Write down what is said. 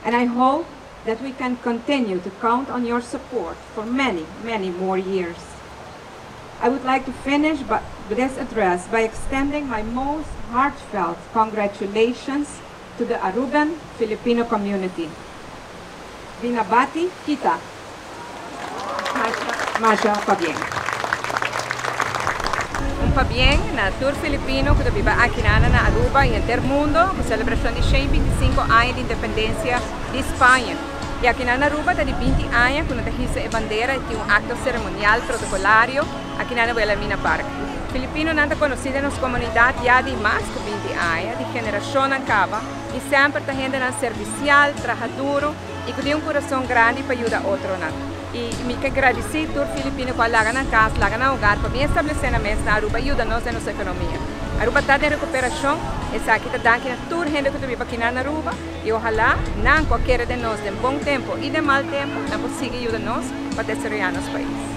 And I hope that we can continue to count on your support for many, many more years. I would like to finish this address by extending my most heartfelt congratulations to the Aruban Filipino community. Binabati kita, Masha Fabieng. Un Fabieng na tour filipino que vive aqui na Aruba e Intermundo, com celebração de 125 anos de independência de Espanha. E aqui na Aruba, de 20 anos, quando a hisse a bandeira, e tinha acto cerimonial protocolário aqui na Wilhelmina Park. Filipino não é conhecido nas comunidades já de mais de 20 anos, de geração em cava, e sempre está gente servicial, trabalhador, e que tem um coração grande para ajudar outro. E me agradeci tour filipino que lá na casa, lá no lugar, para me estabelecer na mesa na Aruba, ajuda-nos na nossa economia. Aruba está em recuperação, e aqui está dando tour gente que vive aqui na Aruba, e ojalá, não qualquer de nós, de bom tempo e de mau tempo, não consiga ajudar-nos para desenvolver nosso país.